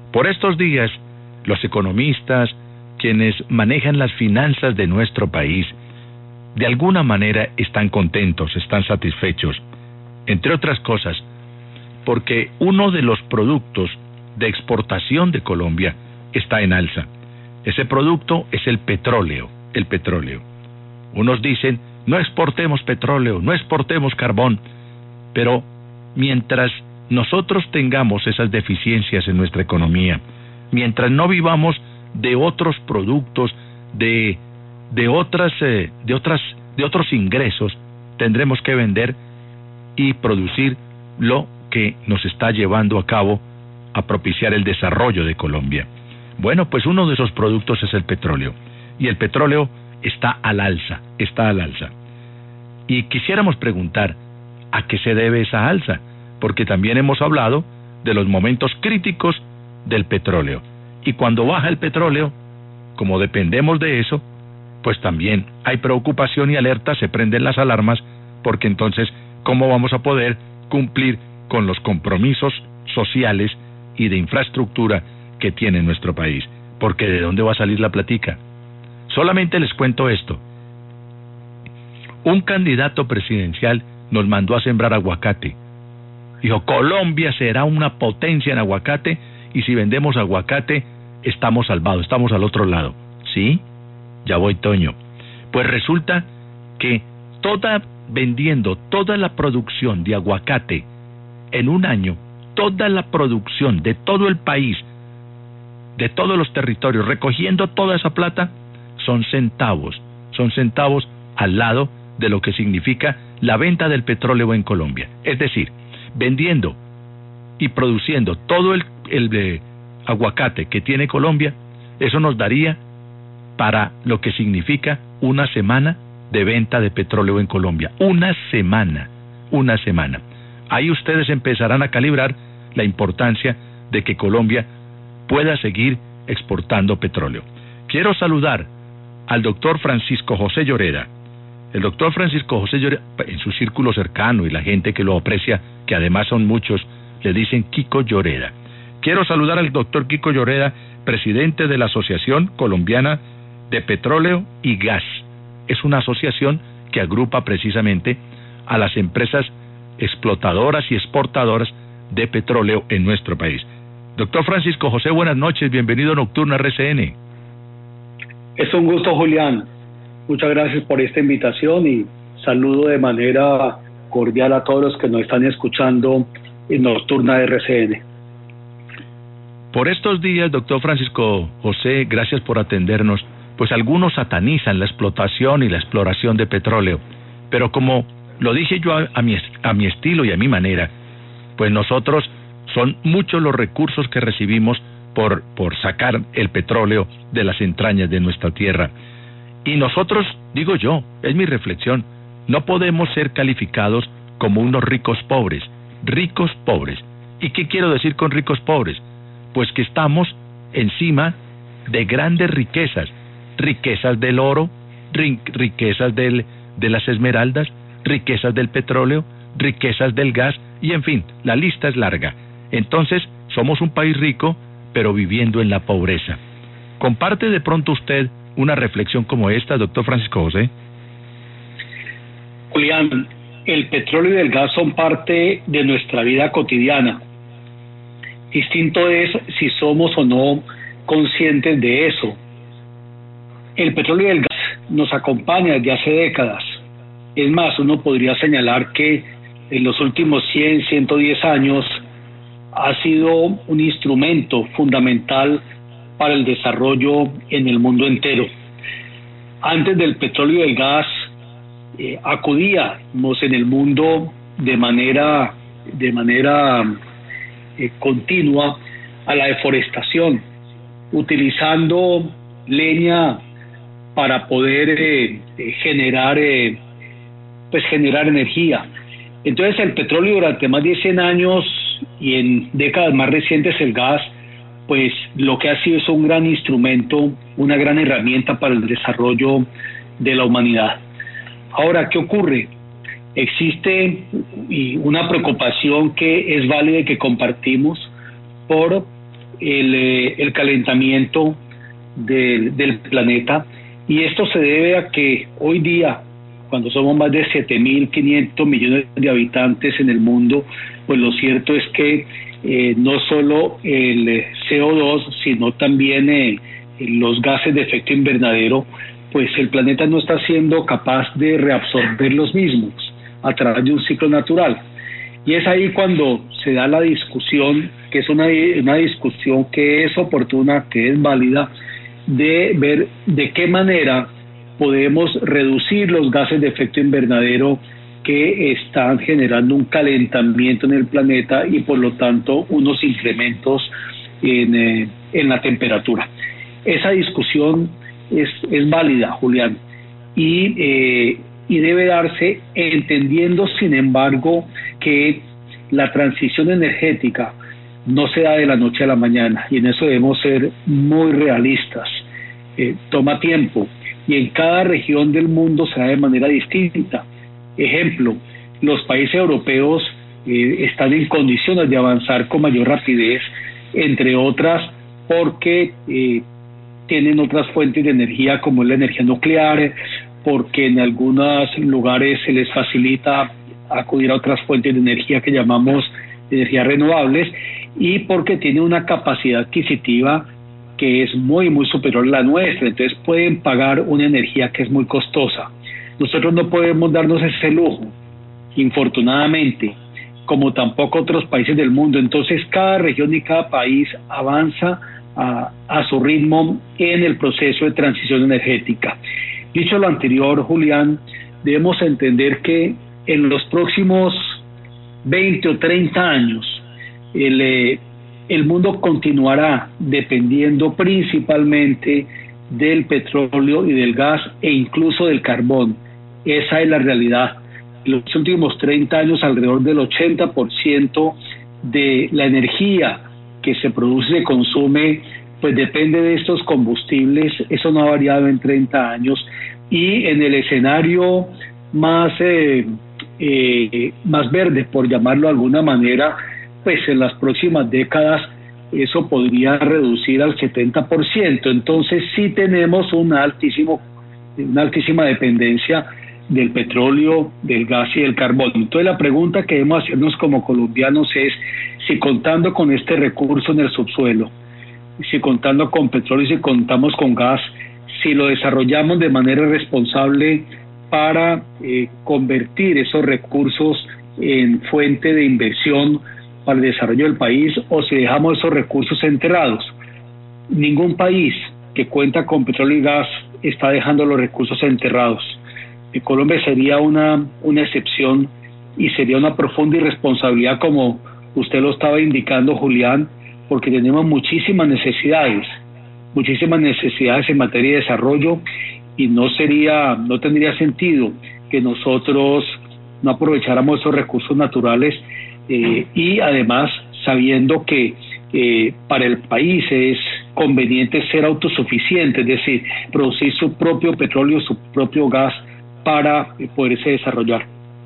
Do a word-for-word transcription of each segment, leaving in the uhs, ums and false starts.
Por estos días, los economistas, quienes manejan las finanzas de nuestro país, de alguna manera están contentos, están satisfechos, entre otras cosas, porque uno de los productos de exportación de Colombia está en alza. Ese producto es el petróleo, el petróleo. Unos dicen, no exportemos petróleo, no exportemos carbón, pero mientras nosotros tengamos esas deficiencias en nuestra economía, mientras no vivamos de otros productos, de, de, otras, eh, de, otras, de otros ingresos, tendremos que vender y producir lo que nos está llevando a cabo a propiciar el desarrollo de Colombia. Bueno, pues uno de esos productos es el petróleo, y el petróleo está al alza, está al alza. Y quisiéramos preguntar, ¿a qué se debe esa alza? Porque también hemos hablado de los momentos críticos del petróleo. Y cuando baja el petróleo, como dependemos de eso, pues también hay preocupación y alerta, se prenden las alarmas, porque entonces, ¿cómo vamos a poder cumplir con los compromisos sociales y de infraestructura que tiene nuestro país? Porque ¿de dónde va a salir la platica? Solamente les cuento esto. Un candidato presidencial nos mandó a sembrar aguacate. Dijo, Colombia será una potencia en aguacate, y si vendemos aguacate, estamos salvados, estamos al otro lado. ¿Sí? Ya voy, Toño. Pues resulta que toda, vendiendo toda la producción de aguacate en un año, toda la producción de todo el país, de todos los territorios, recogiendo toda esa plata, son centavos, son centavos al lado de lo que significa la venta del petróleo en Colombia. Es decir, vendiendo y produciendo todo el, el eh, aguacate que tiene Colombia, eso nos daría para lo que significa una semana de venta de petróleo en Colombia. Una semana, una semana. Ahí ustedes empezarán a calibrar la importancia de que Colombia pueda seguir exportando petróleo. Quiero saludar al doctor Francisco José Lloreda. El doctor Francisco José Lloreda, en su círculo cercano y la gente que lo aprecia, que además son muchos, le dicen Kiko Lloreda. Quiero saludar al doctor Kiko Lloreda, presidente de la Asociación Colombiana de Petróleo y Gas. Es una asociación que agrupa precisamente a las empresas explotadoras y exportadoras de petróleo en nuestro país. Doctor Francisco José, buenas noches, bienvenido a Nocturno R C N. Es un gusto, Julián. Muchas gracias por esta invitación y saludo de manera cordial a todos los que nos están escuchando en Nocturna R C N. Por estos días, doctor Francisco José, gracias por atendernos, pues algunos satanizan la explotación y la exploración de petróleo, pero como lo dije yo a, a, mi, a mi estilo y a mi manera, pues nosotros son muchos los recursos que recibimos por, por sacar el petróleo de las entrañas de nuestra tierra. Y nosotros, digo yo, es mi reflexión, no podemos ser calificados como unos ricos pobres, ricos pobres. ¿Y qué quiero decir con ricos pobres? Pues que estamos encima de grandes riquezas, riquezas del oro, riquezas del, de las esmeraldas, riquezas del petróleo, riquezas del gas, y en fin, la lista es larga. Entonces, somos un país rico, pero viviendo en la pobreza. ¿Comparte de pronto usted una reflexión como esta, doctor Francisco José? Julián, el petróleo y el gas son parte de nuestra vida cotidiana. Distinto es si somos o no conscientes de eso. El petróleo y el gas nos acompaña desde hace décadas. Es más, uno podría señalar que en los últimos cien, ciento diez años ha sido un instrumento fundamental para el desarrollo en el mundo entero. Antes del petróleo y del gas, eh, acudíamos en el mundo de manera, de manera eh, continua a la deforestación, utilizando leña para poder eh, eh, generar, eh, pues generar energía. Entonces el petróleo durante más de cien años y en décadas más recientes el gas, pues lo que ha sido es un gran instrumento, una gran herramienta para el desarrollo de la humanidad. Ahora, ¿qué ocurre? Existe una preocupación que es válida y que compartimos por el, eh, el calentamiento del, del planeta, y esto se debe a que hoy día, cuando somos más de siete mil quinientos millones de habitantes en el mundo, pues lo cierto es que eh, no solo el C O dos, sino también eh, los gases de efecto invernadero, pues el planeta no está siendo capaz de reabsorber los mismos a través de un ciclo natural. Y es ahí cuando se da la discusión, que es una, una discusión que es oportuna, que es válida, de ver de qué manera podemos reducir los gases de efecto invernadero que están generando un calentamiento en el planeta y por lo tanto unos incrementos en, eh, en la temperatura. Esa discusión es, es válida, Julián, y, eh, y debe darse entendiendo, sin embargo, que la transición energética no se da de la noche a la mañana, y en eso debemos ser muy realistas. Eh, toma tiempo, y en cada región del mundo se da de manera distinta. Ejemplo, los países europeos eh, están en condiciones de avanzar con mayor rapidez, entre otras porque eh, tienen otras fuentes de energía como es la energía nuclear, porque en algunos lugares se les facilita acudir a otras fuentes de energía que llamamos energías renovables, y porque tienen una capacidad adquisitiva que es muy muy superior a la nuestra, entonces pueden pagar una energía que es muy costosa. Nosotros no podemos darnos ese lujo, infortunadamente, como tampoco otros países del mundo. Entonces cada región y cada país avanza a, a su ritmo en el proceso de transición energética. Dicho lo anterior, Julián, debemos entender que en los próximos veinte o treinta años el, eh, el mundo continuará dependiendo principalmente del petróleo y del gas e incluso del carbón. Esa es la realidad. En los últimos treinta años, alrededor del ochenta por ciento de la energía que se produce y se consume, pues depende de estos combustibles. Eso no ha variado en treinta años, y en el escenario más, eh, eh, más verde, por llamarlo de alguna manera, pues en las próximas décadas eso podría reducir al setenta por ciento. Entonces sí tenemos una, altísimo, una altísima dependencia del petróleo, del gas y del carbón. Entonces la pregunta que debemos hacernos como colombianos es si contando con este recurso en el subsuelo, si contando con petróleo y si contamos con gas, si lo desarrollamos de manera responsable para eh, convertir esos recursos en fuente de inversión para el desarrollo del país, o si dejamos esos recursos enterrados. Ningún país que cuenta con petróleo y gas está dejando los recursos enterrados. En Colombia sería una, una excepción, y sería una profunda irresponsabilidad, como usted lo estaba indicando, Julián, porque tenemos muchísimas necesidades, muchísimas necesidades en materia de desarrollo, y no sería, no tendría sentido que nosotros no aprovecháramos esos recursos naturales, eh, y además sabiendo que eh, para el país es conveniente ser autosuficiente, es decir, producir su propio petróleo, su propio gas para poderse desarrollar.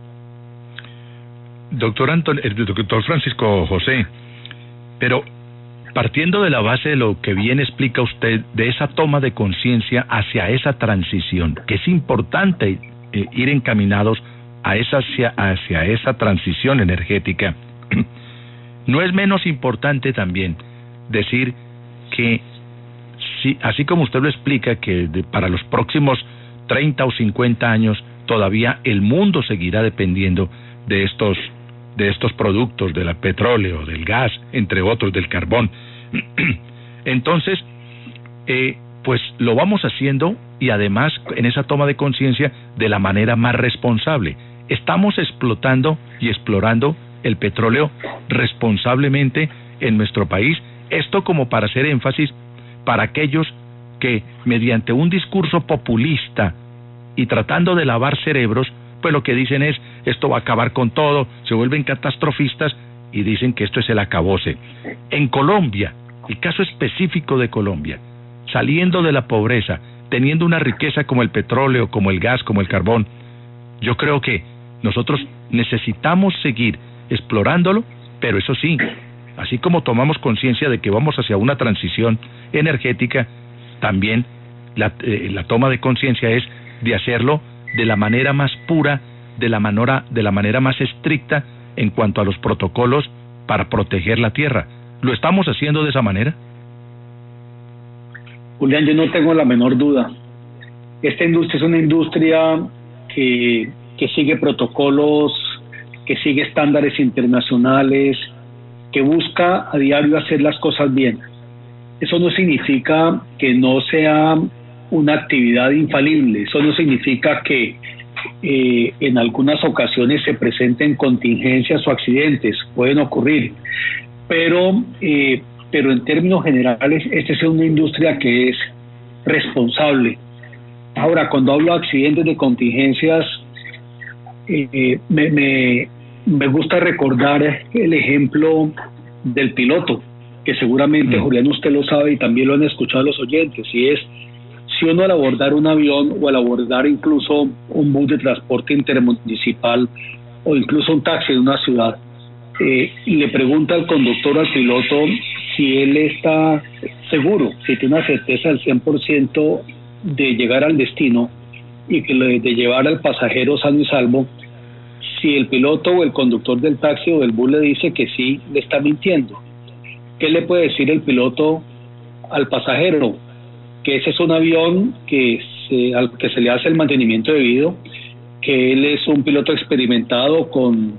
Doctor Anton, el doctor Francisco José, pero partiendo de la base de lo que bien explica usted, de esa toma de conciencia hacia esa transición, que es importante eh, ir encaminados a esa, hacia, hacia esa transición energética, no es menos importante también decir que, si, así como usted lo explica, que de, para los próximos treinta o cincuenta años todavía el mundo seguirá dependiendo de estos de estos productos, del petróleo, del gas, entre otros, del carbón. Entonces, eh, pues lo vamos haciendo, y además en esa toma de conciencia de la manera más responsable. Estamos explotando y explorando el petróleo responsablemente en nuestro país. Esto como para hacer énfasis para aquellos que mediante un discurso populista y tratando de lavar cerebros, pues lo que dicen es, esto va a acabar con todo, se vuelven catastrofistas y dicen que esto es el acabose. En Colombia, el caso específico de Colombia, saliendo de la pobreza, teniendo una riqueza como el petróleo, como el gas, como el carbón, yo creo que nosotros necesitamos seguir explorándolo, pero eso sí, Así como tomamos conciencia de que vamos hacia una transición energética, también la, eh, la toma de conciencia es de hacerlo de la manera más pura, de la manera, de la manera más estricta en cuanto a los protocolos para proteger la tierra. ¿Lo estamos haciendo de esa manera? Julián, yo no tengo la menor duda. Esta industria es una industria que, que sigue protocolos, que sigue estándares internacionales, que busca a diario hacer las cosas bien. Eso no significa que no sea una actividad infalible, eso no significa que eh, en algunas ocasiones se presenten contingencias o accidentes, pueden ocurrir, pero, eh, pero en términos generales esta es una industria que es responsable. Ahora, cuando hablo de accidentes, de contingencias, eh, me, me, me gusta recordar el ejemplo del piloto, que seguramente, Julián, usted lo sabe y también lo han escuchado los oyentes, y es, si uno al abordar un avión o al abordar incluso un bus de transporte intermunicipal o incluso un taxi en una ciudad, eh, y le pregunta al conductor o al piloto si él está seguro, si tiene una certeza del cien por ciento de llegar al destino y que le, de llevar al pasajero sano y salvo, si el piloto o el conductor del taxi o del bus le dice que sí, le está mintiendo. ¿Qué le puede decir el piloto al pasajero? Que ese es un avión que se, al que se le hace el mantenimiento debido, que él es un piloto experimentado con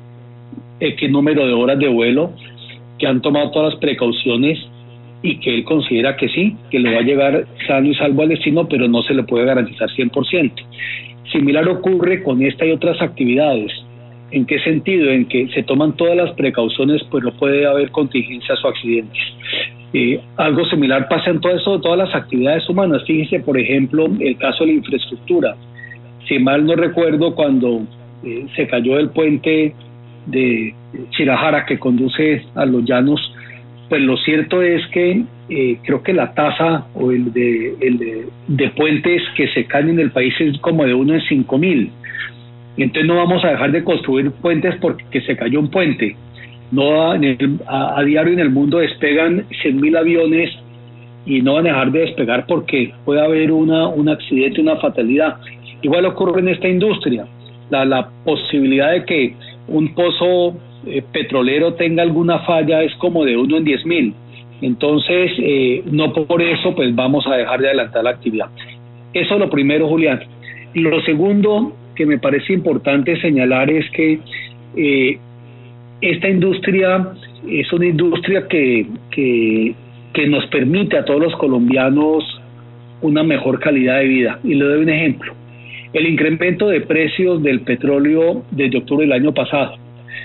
X número de horas de vuelo, que han tomado todas las precauciones y que él considera que sí, que le va a llegar sano y salvo al destino, pero no se le puede garantizar cien por ciento. Similar ocurre con esta y otras actividades. ¿En qué sentido? En que se toman todas las precauciones, pero puede haber contingencias o accidentes. Eh, algo similar pasa en todo eso, todas las actividades humanas. Fíjese, por ejemplo, el caso de la infraestructura. Si mal no recuerdo, cuando eh, se cayó el puente de Chirajara que conduce a los llanos, pues lo cierto es que eh, creo que la tasa o el de, el de, de puentes que se caen en el país es como de uno en cinco mil. Entonces no vamos a dejar de construir puentes porque se cayó un puente. No a, a, a diario en el mundo despegan cien mil aviones y no van a dejar de despegar porque puede haber una, un accidente, una fatalidad. Igual ocurre en esta industria. La, la posibilidad de que un pozo eh, petrolero tenga alguna falla es como de uno en diez mil. Entonces, eh, no por eso pues vamos a dejar de adelantar la actividad. Eso es lo primero, Julián. Y lo segundo que me parece importante señalar es que eh, esta industria es una industria que, que, que nos permite a todos los colombianos una mejor calidad de vida. Y le doy un ejemplo. El incremento de precios del petróleo desde octubre del año pasado,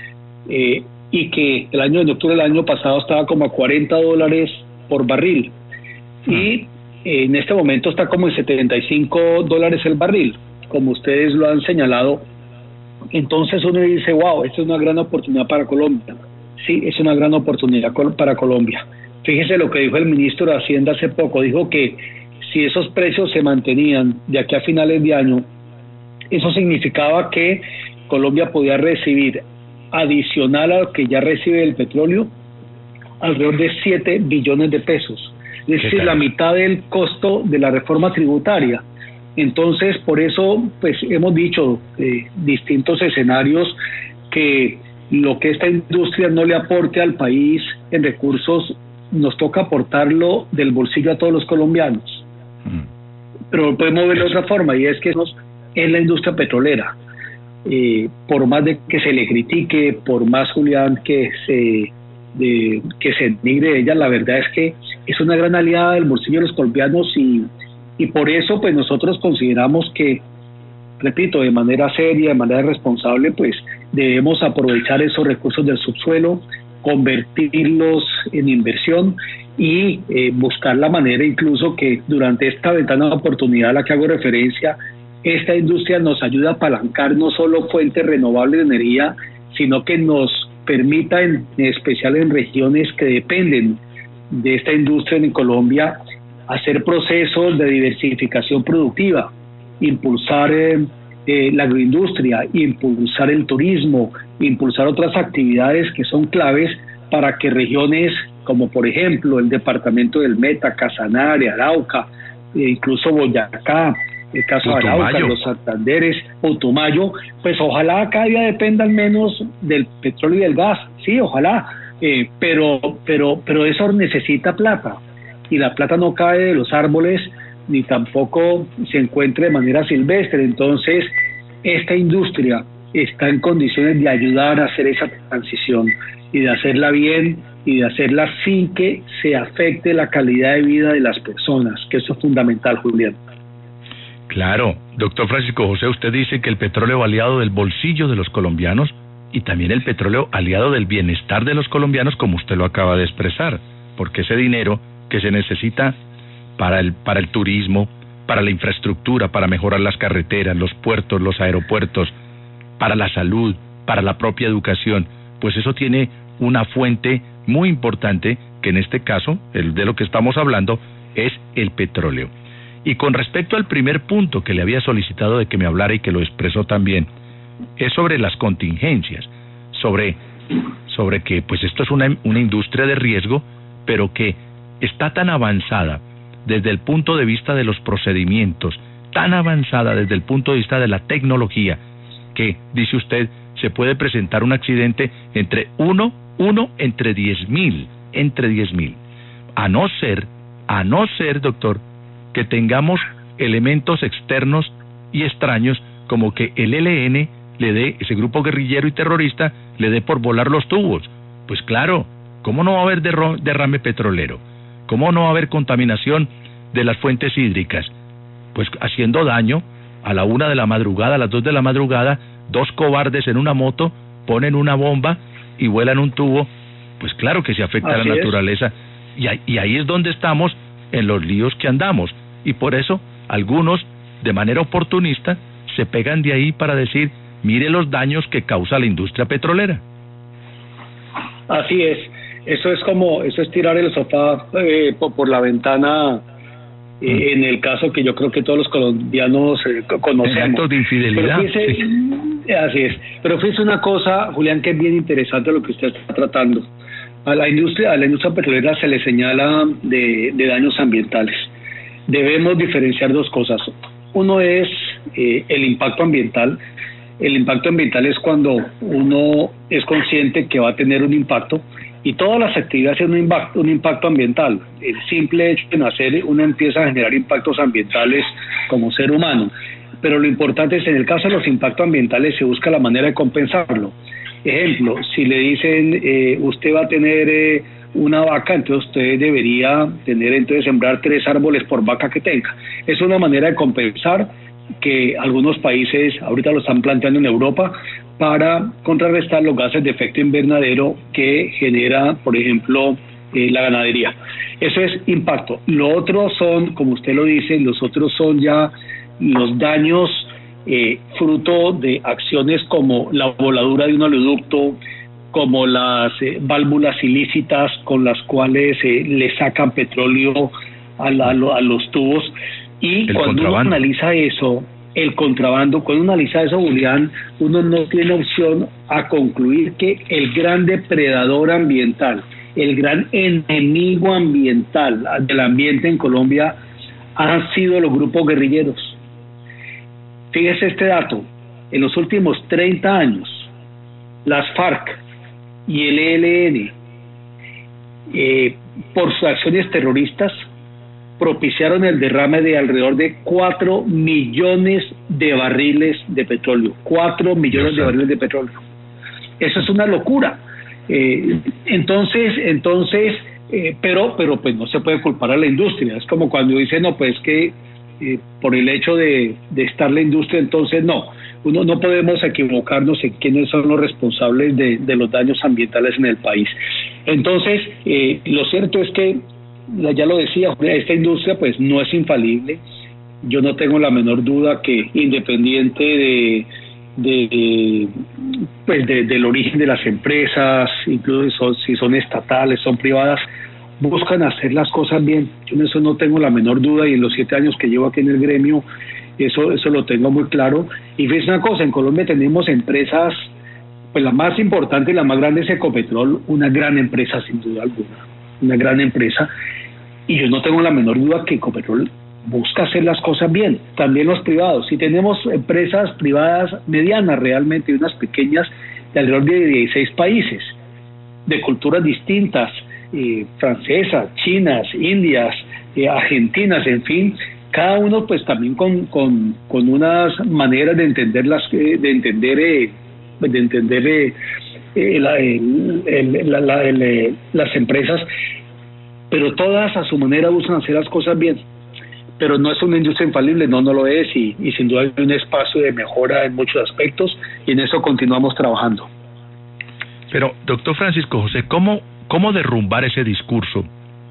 eh, y que el año de octubre del año pasado estaba como a cuarenta dólares por barril, y eh, en este momento está como en setenta y cinco dólares el barril, como ustedes lo han señalado. Entonces uno dice, wow, esta es una gran oportunidad para Colombia. Sí, es una gran oportunidad para Colombia. Fíjese lo que dijo el ministro de Hacienda hace poco, dijo que si esos precios se mantenían de aquí a finales de año, eso significaba que Colombia podía recibir, adicional a lo que ya recibe el petróleo, alrededor de siete billones de pesos. Es decir, la mitad del costo de la reforma tributaria. Entonces, por eso, pues hemos dicho eh, distintos escenarios que lo que esta industria no le aporte al país en recursos, nos toca aportarlo del bolsillo a todos los colombianos. Mm. Pero podemos verlo de otra forma, y es que nos es la industria petrolera. Eh, por más de que se le critique, por más, Julián, que se de, que se denigre de ella, la verdad es que es una gran aliada del bolsillo de los colombianos, y, y por eso pues nosotros consideramos que, repito, de manera seria, de manera responsable, pues debemos aprovechar esos recursos del subsuelo, convertirlos en inversión y eh, buscar la manera incluso que durante esta ventana de oportunidad a la que hago referencia, esta industria nos ayuda a apalancar no solo fuentes renovables de energía, sino que nos permita, en, en especial en regiones que dependen de esta industria en Colombia, hacer procesos de diversificación productiva, impulsar eh, eh, la agroindustria, impulsar el turismo, impulsar otras actividades que son claves para que regiones como por ejemplo el departamento del Meta, Casanare, Arauca, e incluso Boyacá, el caso de Arauca, los Santanderes, Putumayo, pues ojalá cada día dependan menos del petróleo y del gas, sí, ojalá, eh, pero, pero, pero eso necesita plata, y la plata no cae de los árboles, ni tampoco se encuentra de manera silvestre. Entonces esta industria está en condiciones de ayudar a hacer esa transición y de hacerla bien y de hacerla sin que se afecte la calidad de vida de las personas, que eso es fundamental, Julián. Claro, doctor Francisco José, usted dice que el petróleo aliado del bolsillo de los colombianos y también el petróleo aliado del bienestar de los colombianos, como usted lo acaba de expresar, porque ese dinero que se necesita para el, para el turismo, para la infraestructura, para mejorar las carreteras, los puertos, los aeropuertos, para la salud, para la propia educación, pues eso tiene una fuente muy importante, que en este caso, el de lo que estamos hablando, es el petróleo. Y con respecto al primer punto que le había solicitado de que me hablara y que lo expresó también, es sobre las contingencias, sobre, sobre que pues esto es una, una industria de riesgo, pero que está tan avanzada desde el punto de vista de los procedimientos, tan avanzada desde el punto de vista de la tecnología, que, dice usted, se puede presentar un accidente entre uno, uno entre diez mil, entre diez mil. A no ser, a no ser, doctor, que tengamos elementos externos y extraños, como que el E L N le dé, ese grupo guerrillero y terrorista, le dé por volar los tubos. Pues claro, ¿cómo no va a haber derrame petrolero? ¿Cómo no va a haber contaminación de las fuentes hídricas? Pues haciendo daño, a la una de la madrugada, a las dos de la madrugada, dos cobardes en una moto ponen una bomba y vuelan un tubo. Pues claro que se afecta a la naturaleza, y ahí, y ahí es donde estamos en los líos que andamos, y por eso algunos, de manera oportunista, se pegan de ahí para decir, mire los daños que causa la industria petrolera. Así es, eso es como, eso es tirar el sofá eh, por, por la ventana, eh, mm. en el caso que yo creo que todos los colombianos eh, conocemos. Actos de infidelidad. Pero fíjese, sí. Así es, pero fíjese una cosa, Julián, que es bien interesante lo que usted está tratando. A la industria, a la industria petrolera se le señala de, de daños ambientales. Debemos diferenciar dos cosas. Uno es eh, el impacto ambiental. El impacto ambiental es cuando uno es consciente que va a tener un impacto, y todas las actividades tienen un impacto, un impacto ambiental. El simple hecho de nacer, uno empieza a generar impactos ambientales como ser humano. Pero lo importante es, en el caso de los impactos ambientales, se busca la manera de compensarlo. Ejemplo, si le dicen, eh, usted va a tener eh, una vaca, entonces usted debería tener, entonces sembrar tres árboles por vaca que tenga. Es una manera de compensar que algunos países ahorita lo están planteando en Europa para contrarrestar los gases de efecto invernadero que genera, por ejemplo, eh, la ganadería. Eso es impacto. Lo otro son, como usted lo dice, los otros son ya los daños eh, fruto de acciones como la voladura de un oleoducto, como las eh, válvulas ilícitas con las cuales eh, le sacan petróleo a, la, a los tubos. Y el cuando uno analiza eso, el contrabando, cuando uno analiza eso, Julián, uno no tiene opción a concluir que el gran depredador ambiental, el gran enemigo ambiental del ambiente en Colombia han sido los grupos guerrilleros. Fíjese este dato, en los últimos treinta años, las FARC y el E L N, eh, por sus acciones terroristas, propiciaron el derrame de alrededor de cuatro millones de barriles de petróleo. cuatro millones de barriles de petróleo. Eso es una locura. Eh, entonces, entonces, eh, pero, pero pues no se puede culpar a la industria. Es como cuando dicen, no, pues que eh, por el hecho de, de estar la industria, entonces no. Uno no podemos equivocarnos en quiénes son los responsables de, de los daños ambientales en el país. Entonces, eh, lo cierto es que, ya lo decía, esta industria pues no es infalible. Yo no tengo la menor duda que, independiente de, de pues de, del origen de las empresas, incluso son, si son estatales, son privadas, buscan hacer las cosas bien. Yo en eso no tengo la menor duda, y en los siete años que llevo aquí en el gremio eso eso lo tengo muy claro. Y fíjense una cosa, en Colombia tenemos empresas Pues la más importante y la más grande es Ecopetrol, una gran empresa sin duda alguna, una gran empresa, y yo no tengo la menor duda que Ecopetrol busca hacer las cosas bien, también los privados. Si tenemos empresas privadas medianas realmente y unas pequeñas de alrededor de dieciséis países, de culturas distintas, eh, francesas, chinas, indias, eh, argentinas, en fin, cada uno pues también con, con, con unas maneras de entender las eh, de entender eh, de entender eh, eh, la, el, el, la, la, el, eh, las empresas, pero todas a su manera buscan hacer las cosas bien. Pero no es una industria infalible, no, no lo es, y, y sin duda hay un espacio de mejora en muchos aspectos, y en eso continuamos trabajando. Pero, doctor Francisco José, ¿cómo, cómo derrumbar ese discurso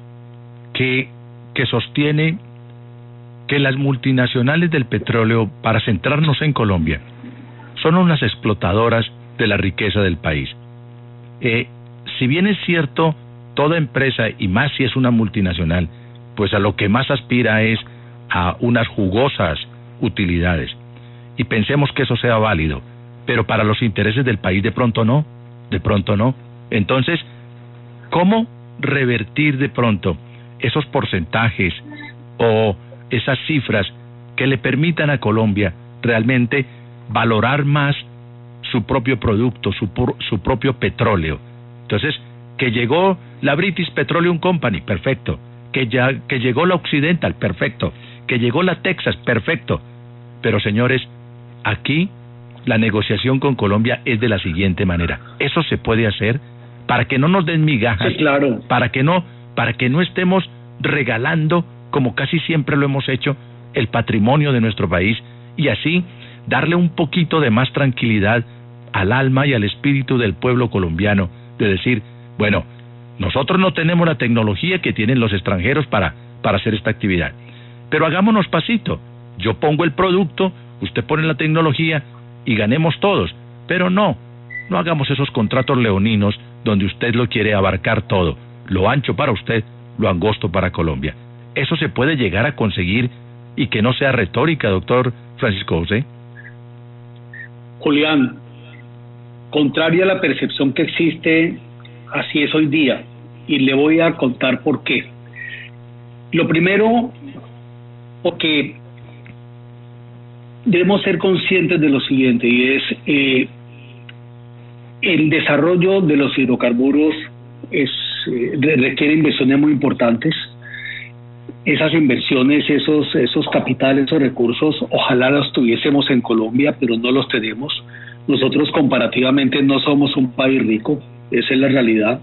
que, que sostiene que las multinacionales del petróleo, para centrarnos en Colombia, son unas explotadoras de la riqueza del país? Eh, si bien es cierto, toda empresa, y más si es una multinacional, pues a lo que más aspira es a unas jugosas utilidades, y pensemos que eso sea válido, pero para los intereses del país de pronto no, de pronto no. Entonces, ¿cómo revertir de pronto esos porcentajes o esas cifras que le permitan a Colombia realmente valorar más su propio producto, su, su propio petróleo? Entonces, que llegó la British Petroleum Company, perfecto. Que ya que llegó la Occidental, perfecto. Que llegó la Texas, perfecto. Pero señores, aquí la negociación con Colombia es de la siguiente manera. Eso se puede hacer para que no nos den migajas, sí, claro, para que no, para que no estemos regalando, como casi siempre lo hemos hecho, el patrimonio de nuestro país, y así darle un poquito de más tranquilidad al alma y al espíritu del pueblo colombiano, de decir, bueno, nosotros no tenemos la tecnología que tienen los extranjeros para, para hacer esta actividad, pero hagámonos pasito. Yo pongo el producto, usted pone la tecnología y ganemos todos. Pero no, no hagamos esos contratos leoninos donde usted lo quiere abarcar todo, lo ancho para usted, lo angosto para Colombia. Eso se puede llegar a conseguir, y que no sea retórica, doctor Francisco José. Julián, contraria a la percepción que existe, así es hoy día, y le voy a contar por qué. Lo primero, porque debemos ser conscientes de lo siguiente, y es eh, el desarrollo de los hidrocarburos es, eh, requiere inversiones muy importantes. Esas inversiones, esos, esos capitales, esos recursos, ojalá los tuviésemos en Colombia, pero no los tenemos. Nosotros comparativamente no somos un país rico, esa es la realidad.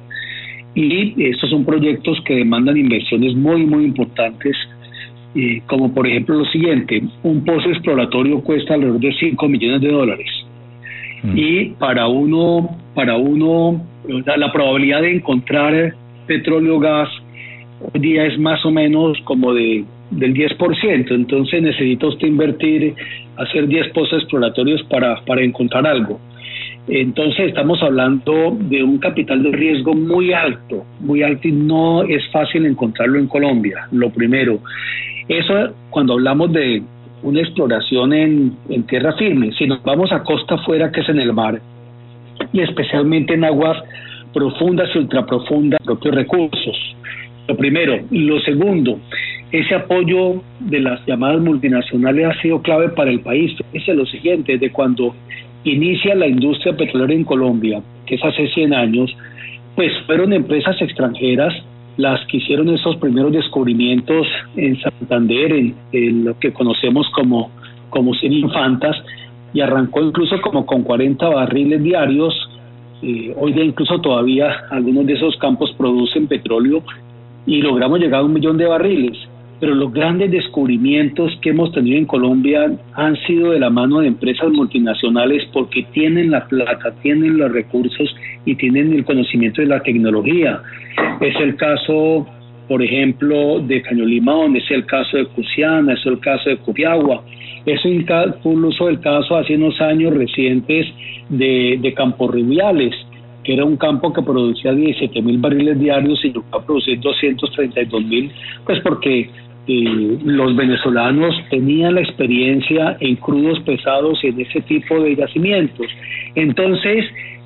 Y estos son proyectos que demandan inversiones muy, muy importantes, eh, como por ejemplo lo siguiente: un pozo exploratorio cuesta alrededor de cinco millones de dólares. Mm. Y para uno, para uno, la, la probabilidad de encontrar petróleo o gas hoy día es más o menos como de del diez por ciento, entonces necesita usted invertir, hacer diez pozos exploratorios para, para encontrar algo. Entonces estamos hablando de un capital de riesgo muy alto, muy alto, y no es fácil encontrarlo en Colombia, lo primero. Eso cuando hablamos de una exploración en, en tierra firme. Si nos vamos a costa afuera, que es en el mar, y especialmente en aguas profundas y ultraprofundas, propios recursos. Lo primero. Lo segundo, ese apoyo de las llamadas multinacionales ha sido clave para el país. Fíjense lo siguiente: desde cuando inicia la industria petrolera en Colombia, que es hace cien años, pues fueron empresas extranjeras las que hicieron esos primeros descubrimientos en Santander, en, en lo que conocemos como, como cien infantas, y arrancó incluso como con cuarenta barriles diarios. Eh, hoy día incluso todavía algunos de esos campos producen petróleo, y logramos llegar a un millón de barriles. Pero los grandes descubrimientos que hemos tenido en Colombia han sido de la mano de empresas multinacionales, porque tienen la plata, tienen los recursos y tienen el conocimiento de la tecnología. Es el caso, por ejemplo, de Caño-Limón, es el caso de Cusiana, es el caso de Copiagua, es incluso el caso hace unos años recientes de, de Campos Rubiales, que era un campo que producía diecisiete mil barriles diarios y llegó a producir doscientos treinta y dos mil, pues porque eh, los venezolanos tenían la experiencia en crudos pesados y en ese tipo de yacimientos. Entonces,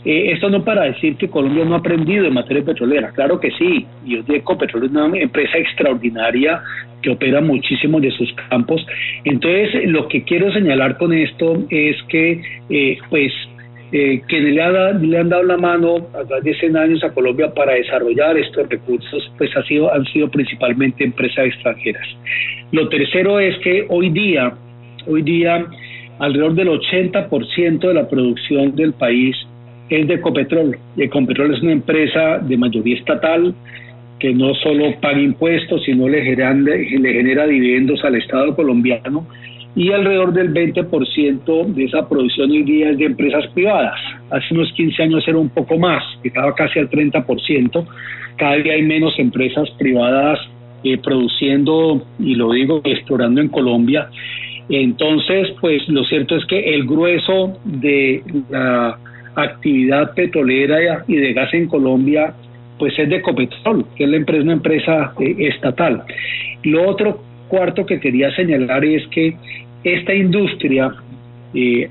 Eh, esto no para decir que Colombia no ha aprendido en materia petrolera, claro que sí, y Ecopetrol es una empresa extraordinaria que opera muchísimos de sus campos. Entonces, lo que quiero señalar con esto es que, eh, pues, eh, quienes le, ha, le han dado la mano a través de cien años a Colombia para desarrollar estos recursos, pues ha sido, han sido principalmente empresas extranjeras. Lo tercero es que hoy día, hoy día, alrededor del ochenta por ciento de la producción del país es de Ecopetrol. Ecopetrol es una empresa de mayoría estatal que no solo paga impuestos, sino le genera, le genera dividendos al Estado colombiano, y alrededor del veinte por ciento de esa producción hoy día es de empresas privadas. Hace unos quince años era un poco más, estaba casi al treinta por ciento. Cada día hay menos empresas privadas eh, produciendo, y lo digo, explorando en Colombia. Entonces, pues lo cierto es que el grueso de la actividad petrolera y de gas en Colombia pues es de Ecopetrol, que es la empresa, una empresa eh, estatal. Lo otro cuarto que quería señalar es que esta industria, eh,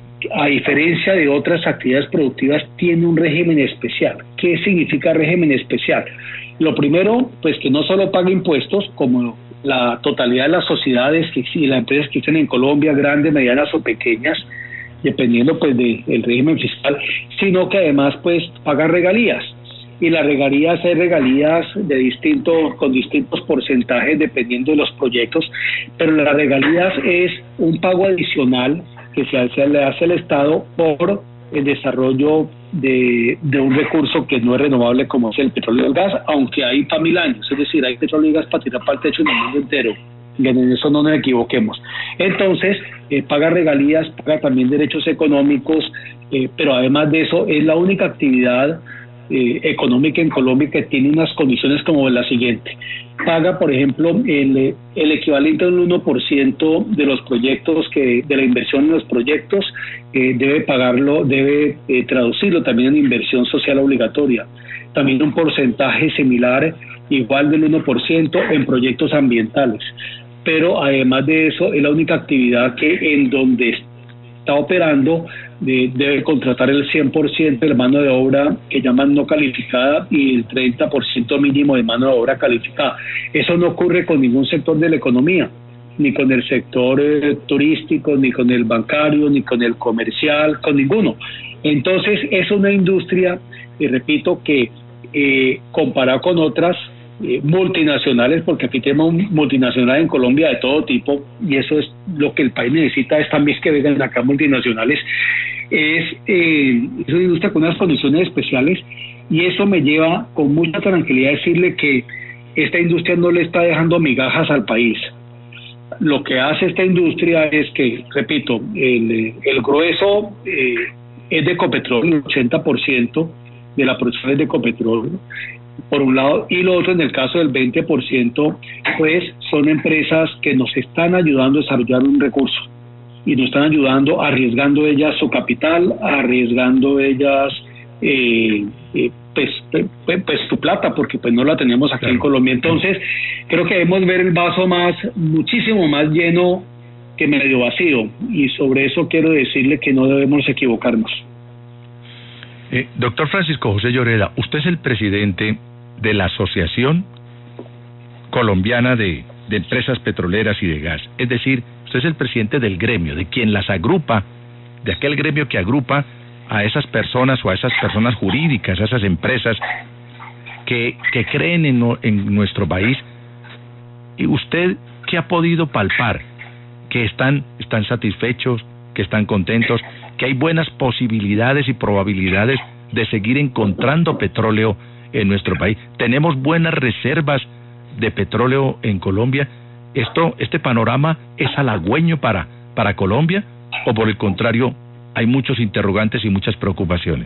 a diferencia de otras actividades productivas, tiene un régimen especial. ¿Qué significa régimen especial? Lo primero, pues que no solo paga impuestos, como la totalidad de las sociedades que, y las empresas que existen en Colombia, grandes, medianas o pequeñas, dependiendo pues del de régimen fiscal, sino que además pues paga regalías. Y las regalías hay regalías de distinto, con distintos porcentajes dependiendo de los proyectos, pero las regalías es un pago adicional que se hace, le hace al Estado por el desarrollo de, de un recurso que no es renovable como es el petróleo y el gas, aunque hay para mil años, es decir, hay petróleo y gas para tirar para el techo en el mundo entero, y en eso no nos equivoquemos. Entonces, eh, paga regalías, paga también derechos económicos, eh, pero además de eso es la única actividad Eh, económica en Colombia que tiene unas condiciones como la siguiente. Paga, por ejemplo, el, el equivalente al uno por ciento de los proyectos, que de la inversión en los proyectos, eh, debe pagarlo, debe eh, traducirlo también en inversión social obligatoria. También un porcentaje similar, igual del uno por ciento, en proyectos ambientales. Pero además de eso, es la única actividad que en donde está operando de, debe contratar el cien por ciento de la mano de obra que llaman no calificada y el treinta por ciento mínimo de mano de obra calificada. Eso no ocurre con ningún sector de la economía, ni con el sector eh, turístico, ni con el bancario, ni con el comercial, con ninguno. Entonces es una industria, y repito, que eh, comparado con otras eh, multinacionales, porque aquí tenemos multinacionales en Colombia de todo tipo, y eso es lo que el país necesita, es también que vengan acá multinacionales. Es, eh, es una industria con unas condiciones especiales, y eso me lleva con mucha tranquilidad a decirle que esta industria no le está dejando migajas al país. Lo que hace esta industria es que, repito, el, el grueso eh, es de Ecopetrol, el ochenta por ciento de la producción es de Ecopetrol, por un lado, y lo otro, en el caso del veinte por ciento, pues son empresas que nos están ayudando a desarrollar un recurso, y nos están ayudando, arriesgando ellas su capital, arriesgando ellas eh, eh, pues, pues, pues su plata, porque pues no la tenemos aquí claro. en Colombia. Entonces creo que debemos ver el vaso más, muchísimo más lleno que medio vacío, y sobre eso quiero decirle que no debemos equivocarnos. Eh, doctor Francisco José Lloreda, usted es el presidente de la Asociación Colombiana de, de Empresas Petroleras y de Gas, es decir, usted es el presidente del gremio, de quien las agrupa, de aquel gremio que agrupa a esas personas o a esas personas jurídicas, a esas empresas que, que creen en, en nuestro país. ¿Y usted qué ha podido palpar? Que están, están satisfechos, que están contentos, que hay buenas posibilidades y probabilidades de seguir encontrando petróleo en nuestro país. Tenemos buenas reservas de petróleo en Colombia. Esto, este panorama es halagüeño para, para Colombia, o por el contrario, hay muchos interrogantes y muchas preocupaciones.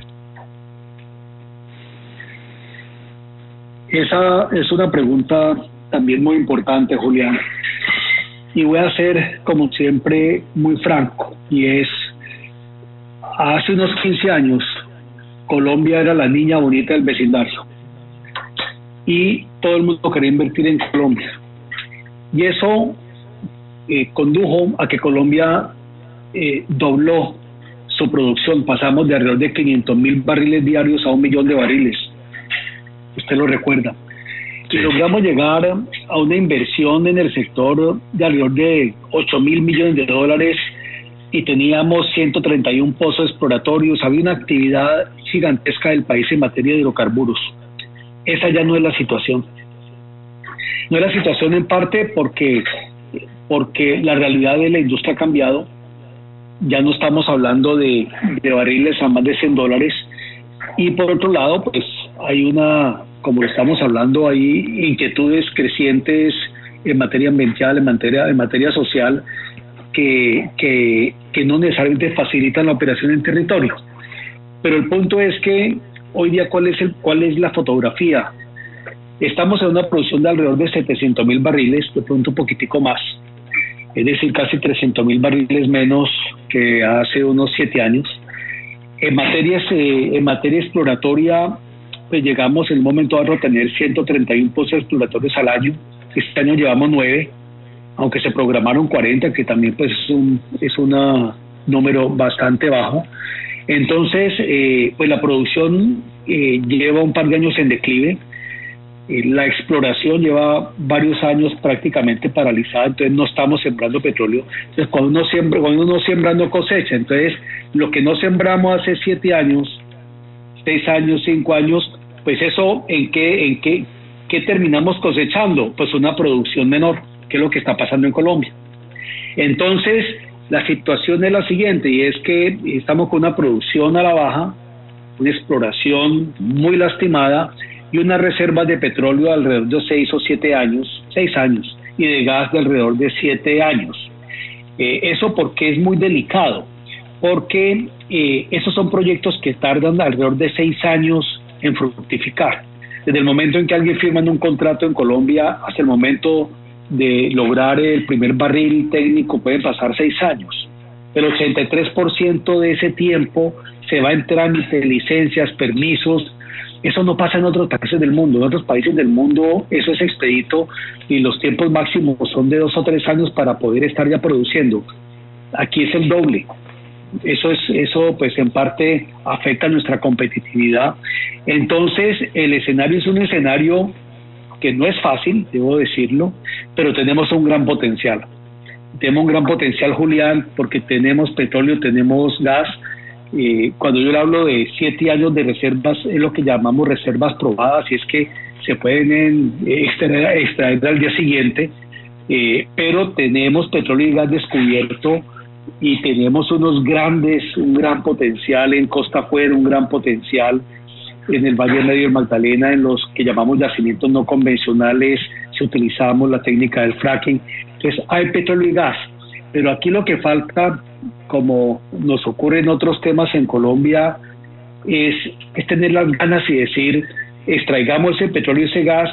Esa es una pregunta también muy importante, Julián, y voy a ser, como siempre, muy franco, y es: hace unos quince años Colombia era la niña bonita del vecindario y todo el mundo quería invertir en Colombia, y eso eh, condujo a que Colombia eh, dobló su producción. Pasamos de alrededor de quinientos mil barriles diarios a un millón de barriles. Usted lo recuerda. Y logramos llegar a una inversión en el sector de alrededor de ocho mil millones de dólares y teníamos ciento treinta y uno pozos exploratorios. Había una actividad gigantesca del país en materia de hidrocarburos. Esa ya no es la situación. No es la situación en parte porque, porque la realidad de la industria ha cambiado. Ya no estamos hablando de, de barriles a más de cien dólares. Y por otro lado, pues hay una, como estamos hablando, hay inquietudes crecientes en materia ambiental, en materia, en materia social, que, que, que no necesariamente facilitan la operación en territorio. Pero el punto es que hoy día, ¿cuál es, el, cuál es la fotografía? Estamos en una producción de alrededor de setecientos mil barriles, de pronto un poquitico más, es decir, casi trescientos mil barriles menos que hace unos siete años. En, materias, eh, en materia exploratoria, pues llegamos en un momento dado a tener ciento treinta y uno pozos exploratorios al año. Este año llevamos nueve, aunque se programaron cuarenta, que también pues es un es un número bastante bajo. Entonces, eh, pues la producción eh, lleva un par de años en declive. La exploración lleva varios años prácticamente paralizada, entonces no estamos sembrando petróleo. Entonces cuando uno siembra, cuando uno siembra no cosecha, entonces lo que no sembramos hace siete años, seis años, cinco años, pues eso en qué, en qué, qué terminamos cosechando, pues una producción menor, que es lo que está pasando en Colombia. Entonces la situación es la siguiente, y es que estamos con una producción a la baja, una exploración muy lastimada, y unas reservas de petróleo de alrededor de seis o siete años, seis años, y de gas de alrededor de siete años. Eh, eso porque es muy delicado, porque eh, esos son proyectos que tardan alrededor de seis años en fructificar. Desde el momento en que alguien firma un contrato en Colombia hasta el momento de lograr el primer barril técnico pueden pasar seis años. El ochenta y tres por ciento de ese tiempo se va en trámite, licencias, permisos. Eso no pasa en otros países del mundo. En otros países del mundo eso es expedito y los tiempos máximos son de dos o tres años para poder estar ya produciendo. Aquí es el doble. Eso es eso pues en parte afecta nuestra competitividad. Entonces el escenario es un escenario que no es fácil, debo decirlo, pero tenemos un gran potencial. Tenemos un gran potencial, Julián, porque tenemos petróleo, tenemos gas. Eh, cuando yo le hablo de siete años de reservas, es lo que llamamos reservas probadas, y es que se pueden eh, extraer, extraer al día siguiente, eh, pero tenemos petróleo y gas descubierto y tenemos unos grandes, un gran potencial en Costa Afuera, un gran potencial en el Valle Medio del Magdalena, en los que llamamos yacimientos no convencionales, si utilizamos la técnica del fracking. Entonces hay petróleo y gas, pero aquí lo que falta, como nos ocurre en otros temas en Colombia, es, es tener las ganas y decir, extraigamos ese petróleo y ese gas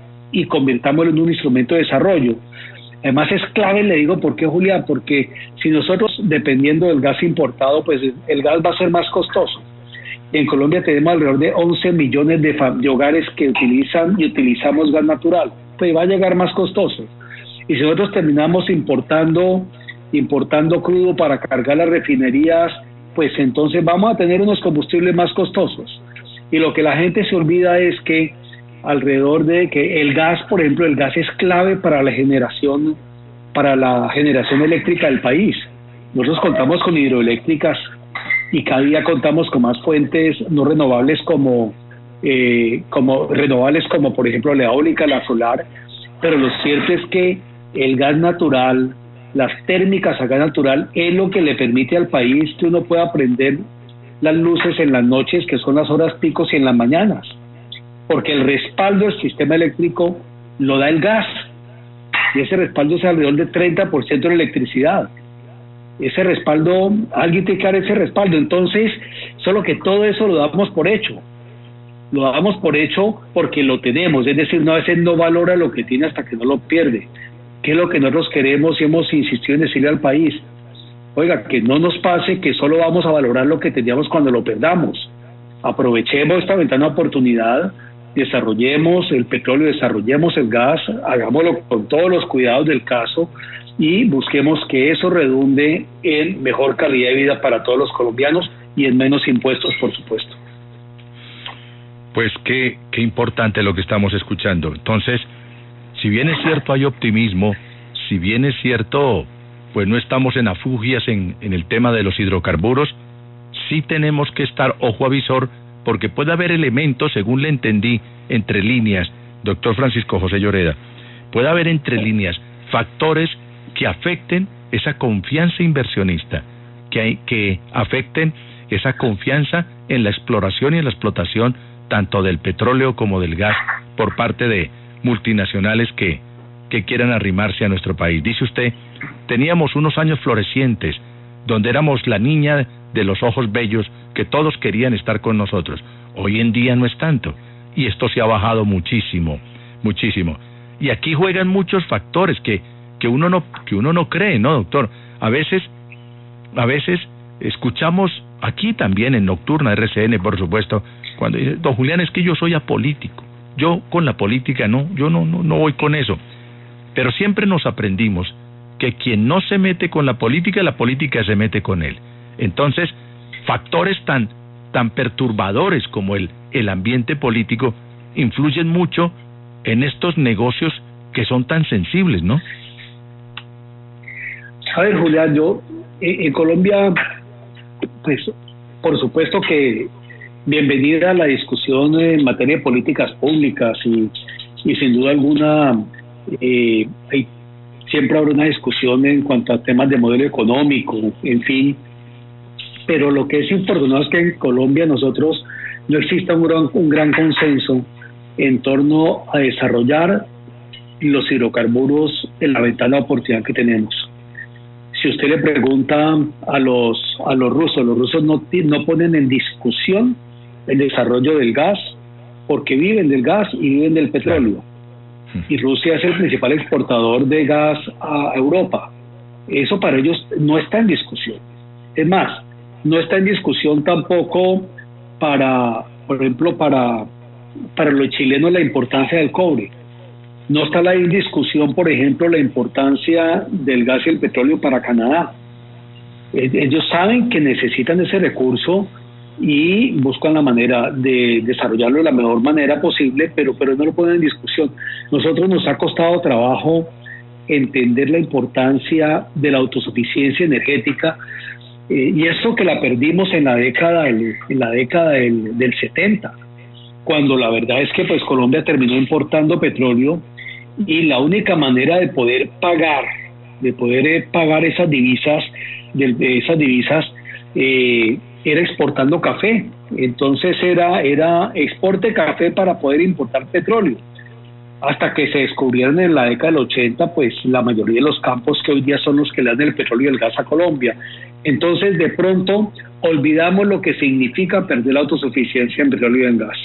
y convirtámoslo en un instrumento de desarrollo. Además es clave, le digo por qué, Julián, porque si nosotros, dependiendo del gas importado, pues el gas va a ser más costoso. En Colombia tenemos alrededor de once millones de, de hogares que utilizan y utilizamos gas natural, pues va a llegar más costoso. Y si nosotros terminamos importando importando crudo para cargar las refinerías, pues entonces vamos a tener unos combustibles más costosos. Y lo que la gente se olvida es que alrededor de que el gas, por ejemplo, el gas es clave para la generación, para la generación eléctrica del país. Nosotros contamos con hidroeléctricas y cada día contamos con más fuentes no renovables como, eh, como renovables como por ejemplo la eólica, la solar, pero lo cierto es que el gas natural, las térmicas a gas natural, es lo que le permite al país que uno pueda prender las luces en las noches, que son las horas picos, y en las mañanas, porque el respaldo del sistema eléctrico lo da el gas, y ese respaldo es alrededor del treinta por ciento de la electricidad. Ese respaldo, alguien tiene que dar ese respaldo. Entonces, solo que todo eso lo damos por hecho, lo damos por hecho porque lo tenemos, es decir, no, a veces no valora lo que tiene hasta que no lo pierde, que es lo que nosotros queremos y hemos insistido en decirle al país. Oiga, que no nos pase que solo vamos a valorar lo que teníamos cuando lo perdamos. Aprovechemos esta ventana de oportunidad, desarrollemos el petróleo, desarrollemos el gas, hagámoslo con todos los cuidados del caso, y busquemos que eso redunde en mejor calidad de vida para todos los colombianos y en menos impuestos, por supuesto. Pues qué, qué importante lo que estamos escuchando. Entonces, si bien es cierto hay optimismo, si bien es cierto, pues no estamos en afugias en, en el tema de los hidrocarburos, sí tenemos que estar ojo avisor, porque puede haber elementos, según le entendí, entre líneas, doctor Francisco José Lloreda, puede haber entre líneas factores que afecten esa confianza inversionista, que, hay, que afecten esa confianza en la exploración y en la explotación tanto del petróleo como del gas por parte de multinacionales que, que quieran arrimarse a nuestro país. Dice usted, teníamos unos años florecientes, donde éramos la niña de los ojos bellos, que todos querían estar con nosotros. Hoy en día no es tanto, y esto se ha bajado muchísimo, muchísimo. Y aquí juegan muchos factores que, que uno no, que uno no cree, ¿no, doctor? A veces, a veces escuchamos aquí también en Nocturna, R C N, por supuesto, cuando dice, don Julián, es que yo soy apolítico, yo con la política no, yo no, no, no voy con eso. Pero siempre nos aprendimos que quien no se mete con la política, la política se mete con él. Entonces, factores tan, tan perturbadores como el, el ambiente político influyen mucho en estos negocios que son tan sensibles, ¿no? Sabes, Julián, yo en, en Colombia, pues, por supuesto que bienvenida a la discusión en materia de políticas públicas y, y sin duda alguna eh, hay, siempre habrá una discusión en cuanto a temas de modelo económico, en fin, pero lo que es infortunado es que en Colombia nosotros no exista un gran, un gran consenso en torno a desarrollar los hidrocarburos en la ventana de oportunidad que tenemos. Si usted le pregunta a los a los rusos, los rusos no, no ponen en discusión el desarrollo del gas, porque viven del gas y viven del petróleo. Y Rusia es el principal exportador de gas a Europa. Eso para ellos no está en discusión. Es más, no está en discusión tampoco para, por ejemplo, para, para los chilenos la importancia del cobre. No está en discusión, por ejemplo, la importancia del gas y el petróleo para Canadá. Ellos saben que necesitan ese recurso y buscan la manera de desarrollarlo de la mejor manera posible, pero, pero no lo ponen en discusión. Nosotros nos ha costado trabajo entender la importancia de la autosuficiencia energética, eh, y eso que la perdimos en la década del, en la década del, del setenta, cuando la verdad es que pues Colombia terminó importando petróleo y la única manera de poder pagar, de poder eh, pagar esas divisas, de, de esas divisas, eh, era exportando café. Entonces era, era exporte café para poder importar petróleo. Hasta que se descubrieron en la década del ochenta, pues la mayoría de los campos que hoy día son los que le dan el petróleo y el gas a Colombia. Entonces de pronto olvidamos lo que significa perder la autosuficiencia en petróleo y en gas.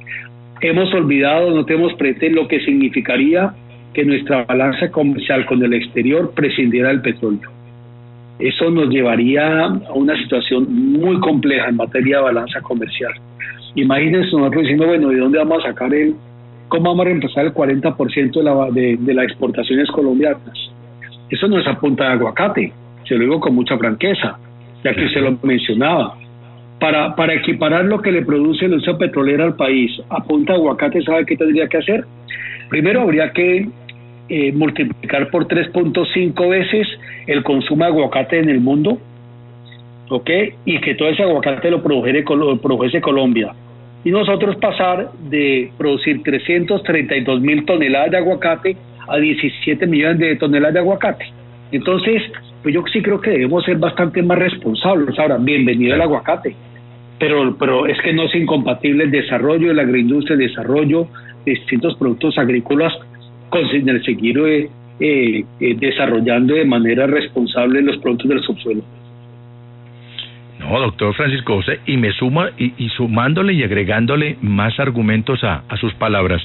Hemos olvidado, no tenemos presente lo que significaría que nuestra balanza comercial con el exterior prescindiera del petróleo. Eso nos llevaría a una situación muy compleja en materia de balanza comercial. Imagínense nosotros diciendo, bueno, ¿de dónde vamos a sacar el, cómo vamos a reemplazar el cuarenta por ciento de, la, de, de las exportaciones colombianas? Eso no es a punta de aguacate, se lo digo con mucha franqueza, ya que usted lo mencionaba. Para, para equiparar lo que le produce la industria petrolera al país a punta de aguacate, ¿sabe qué tendría que hacer? Primero habría que eh, multiplicar por tres punto cinco veces el consumo de aguacate en el mundo, ¿ok? Y que todo ese aguacate lo produjese, lo produjese Colombia. Y nosotros pasar de producir trescientas treinta y dos mil toneladas de aguacate a diecisiete millones de toneladas de aguacate. Entonces, pues yo sí creo que debemos ser bastante más responsables. Ahora, bienvenido el aguacate, pero, pero es que no es incompatible el desarrollo de la agroindustria, el desarrollo de distintos productos agrícolas con el seguir eh, eh, eh, desarrollando de manera responsable los productos del subsuelo. No, doctor Francisco José, y me suma, y, y sumándole y agregándole más argumentos a, a sus palabras,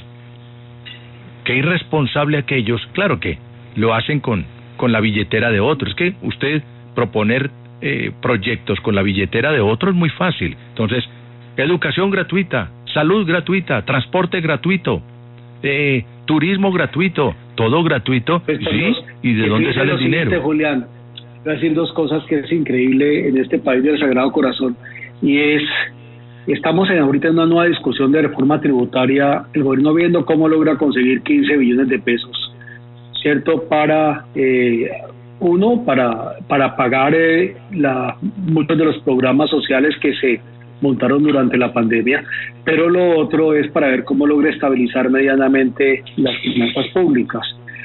qué irresponsable aquellos, claro que lo hacen con, con la billetera de otros. Es que usted proponer eh, proyectos con la billetera de otros es muy fácil. Entonces, educación gratuita, salud gratuita, transporte gratuito, eh, turismo gratuito, todo gratuito, Pues, ¿sí? los- ¿Y de que dónde fíjate sale lo el siguiente, dinero? Julián, voy a decir dos cosas que es increíble en este país del Sagrado Corazón, y es, estamos en, ahorita en una nueva discusión de reforma tributaria, el gobierno viendo cómo logra conseguir quince billones de pesos, ¿cierto? Para, eh, uno, para, para pagar eh, la, muchos de los programas sociales que se montaron durante la pandemia, pero lo otro es para ver cómo logra estabilizar medianamente las finanzas públicas.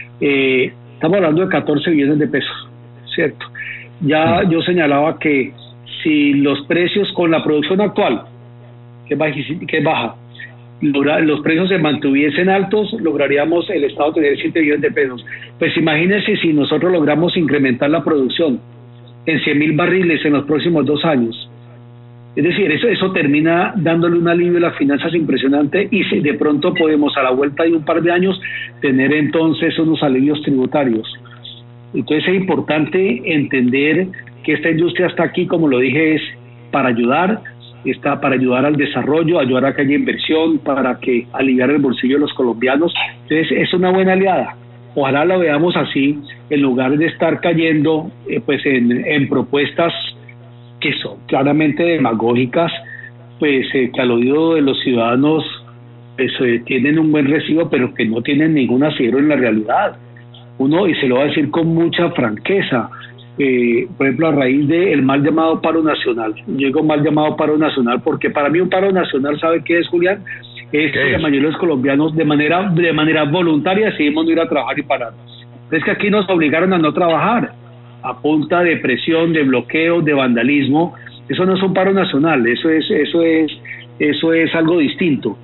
Eh, estamos hablando de catorce billones de pesos, ¿cierto? Ya yo señalaba que si los precios con la producción actual, que, baji- que es baja, logra- los precios se mantuviesen altos, lograríamos el Estado tener siete billones de pesos. Pues imagínense si nosotros logramos incrementar la producción en cien mil barriles en los próximos dos años. Es decir, eso, eso termina dándole un alivio a las finanzas impresionante, y si de pronto podemos a la vuelta de un par de años tener entonces unos alivios tributarios. Entonces es importante entender que esta industria está aquí, como lo dije, es para ayudar, está para ayudar al desarrollo, ayudar a que haya inversión, para que aliviar el bolsillo de los colombianos. Entonces es una buena aliada. Ojalá la veamos así, en lugar de estar cayendo eh, pues en, en propuestas que son claramente demagógicas, pues eh, que al oído de los ciudadanos pues, eh, tienen un buen recibo, pero que no tienen ningún asidero en la realidad. Uno, y se lo va a decir con mucha franqueza, eh, por ejemplo, a raíz del mal llamado paro nacional. Yo digo mal llamado paro nacional porque para mí un paro nacional, ¿sabe qué es, Julián? Es que la mayoría de los colombianos de manera, de manera voluntaria decidimos no ir a trabajar y parar. Es que aquí nos obligaron a no trabajar, a punta de presión, de bloqueo, de vandalismo. Eso no es un paro nacional, eso es, eso es, eso es algo distinto.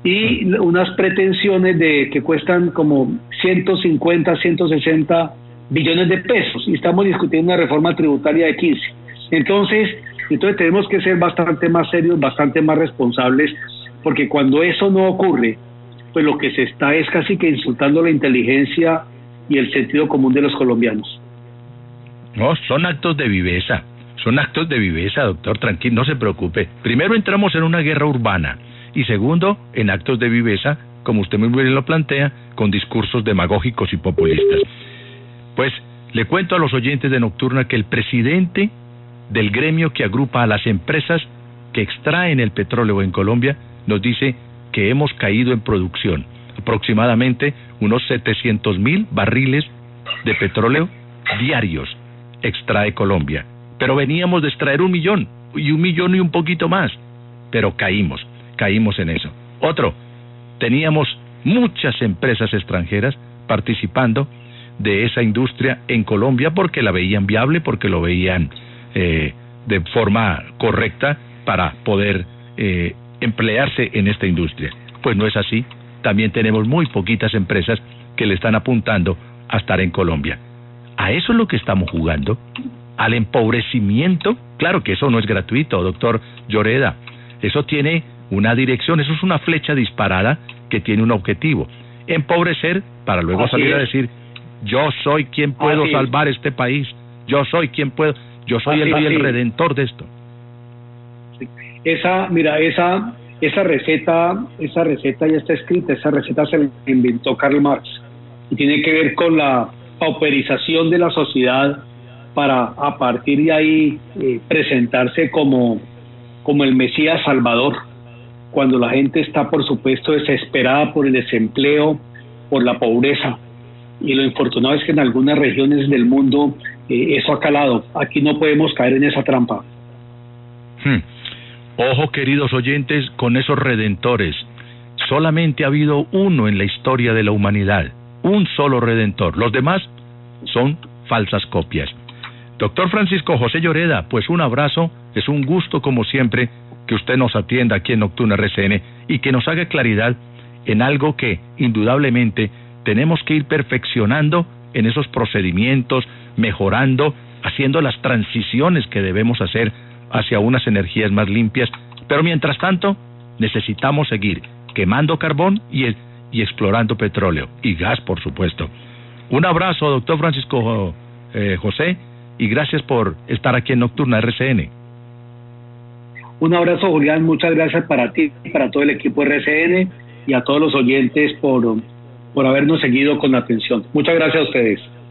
Y unas pretensiones de que cuestan como ciento cincuenta, ciento sesenta billones de pesos, y estamos discutiendo una reforma tributaria de quince. Entonces, entonces tenemos que ser bastante más serios, bastante más responsables, porque cuando eso no ocurre, pues lo que se está es casi que insultando la inteligencia y el sentido común de los colombianos. No, son actos de viveza, son actos de viveza, doctor, tranquilo, no se preocupe. Primero entramos en una guerra urbana, y segundo, en actos de viveza, como usted muy bien lo plantea, con discursos demagógicos y populistas. Pues, le cuento a los oyentes de Nocturna que el presidente del gremio que agrupa a las empresas que extraen el petróleo en Colombia, nos dice que hemos caído en producción, aproximadamente unos setecientos mil barriles de petróleo diarios extrae Colombia, pero veníamos de extraer un millón, y un millón y un poquito más, pero caímos, caímos en eso. Otro, teníamos muchas empresas extranjeras participando de esa industria en Colombia porque la veían viable, porque lo veían eh, de forma correcta para poder eh, emplearse en esta industria. Pues no es así, también tenemos muy poquitas empresas que le están apuntando a estar en Colombia. A eso es lo que estamos jugando, al empobrecimiento. Claro que eso no es gratuito, doctor Lloreda, eso tiene una dirección, eso es una flecha disparada que tiene un objetivo, empobrecer para luego Así salir es. a decir, yo soy quien puedo Así salvar es. este país, yo soy quien puedo, yo soy el, Así, el así. redentor de esto. Esa, mira, esa, esa receta, esa receta ya está escrita, esa receta se la inventó Karl Marx, y tiene que ver con la pauperización de la sociedad para a partir de ahí eh, presentarse como, como el Mesías Salvador, cuando la gente está por supuesto desesperada por el desempleo, por la pobreza, y lo infortunado es que en algunas regiones del mundo eh, eso ha calado. Aquí no podemos caer en esa trampa. Hmm. Ojo, queridos oyentes, con esos redentores. Solamente ha habido uno en la historia de la humanidad, un solo redentor. Los demás son falsas copias. Doctor Francisco José Lloreda, pues un abrazo, es un gusto como siempre que usted nos atienda aquí en Nocturna R C N y que nos haga claridad en algo que indudablemente tenemos que ir perfeccionando en esos procedimientos, mejorando, haciendo las transiciones que debemos hacer hacia unas energías más limpias, pero mientras tanto necesitamos seguir quemando carbón y, y explorando petróleo y gas, por supuesto. Un abrazo, doctor Francisco eh, José, y gracias por estar aquí en Nocturna R C N. Un abrazo, Julián, muchas gracias para ti, para todo el equipo R C N y a todos los oyentes por, por habernos seguido con atención. Muchas gracias a ustedes.